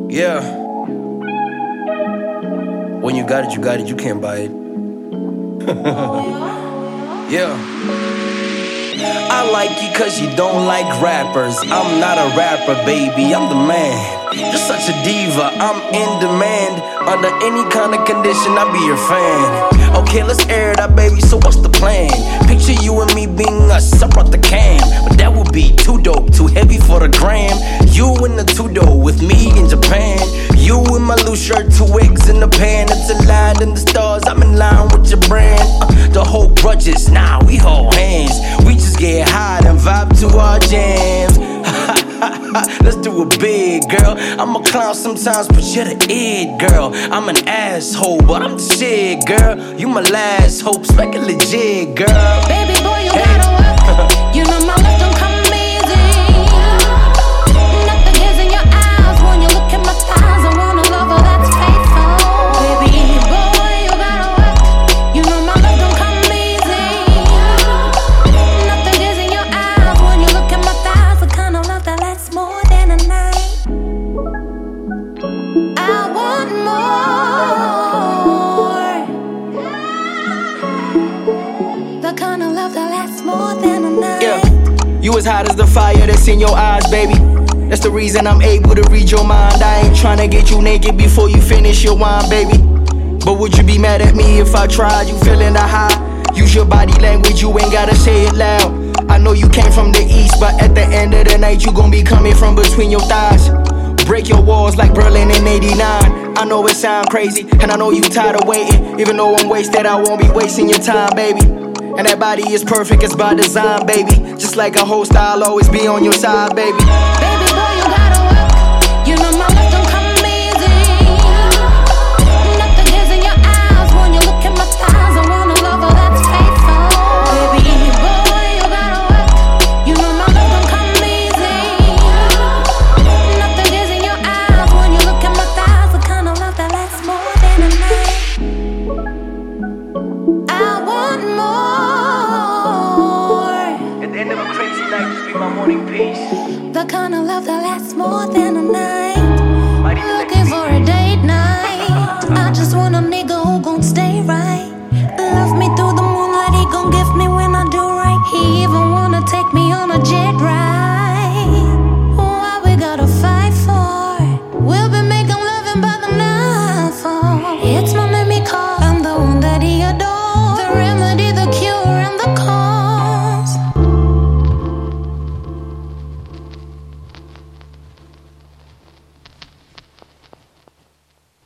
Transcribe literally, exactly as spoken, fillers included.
Yeah. When you got it, you got it, you can't buy it. Yeah. I like you cause you don't like rappers. I'm not a rapper, baby, I'm the man. You're such a diva, I'm in demand. Under any kind of condition, I'll be your fan. Okay, let's air it out, baby, so what's the plan? Picture you and me being us, I brought the can. But that would be too dope, too heavy for the gram. You in the two-door with me in Japan. You in my loose shirt, two eggs in the pan. It's a line in the stars, I'm in line with your brand. uh, The whole grudges, nah, we hold hands. We just get high and vibe to our jams. Let's do it big, girl. I'm a clown sometimes, but you're the it, girl. I'm an asshole, but I'm the shit, girl. You my last hope, spec it legit, girl. Baby boy, you hey. gotta work. You know my love don't come easy. Nothing is in your eyes when you look at my thighs. I want a lover that's faithful. Baby boy, you gotta work. You know my love don't come easy. Nothing is in your eyes when you look at my thighs. The kind of love that lasts more than a night. I want more. The kind of love that lasts more than a night. Yeah, you as hot as the fire that's in your eyes, baby. That's the reason I'm able to read your mind. I ain't tryna get you naked before you finish your wine, baby. But would you be mad at me if I tried? You feeling the high? Use your body language, you ain't gotta say it loud. I know you came from the east, but at the end of the night you gon' be coming from between your thighs. Break your walls like Berlin in eighty-nine. I know it sound crazy, and I know you tired of waiting. Even though I'm wasted, I won't be wasting your time, baby. And that body is perfect, it's by design, baby. Just like a host, I'll always be on your side, baby. Baby boy, you gotta work. You know my love don't come easy. Nothing is in your eyes when you look at my thighs. I want a lover that's faithful. Baby boy, you gotta work. You know my love don't come easy. Nothing is in your eyes when you look at my thighs. The kind of love that lasts more than a night. I want more. At the end of a crazy night, just be my morning peace. The kind of love that lasts more than a night.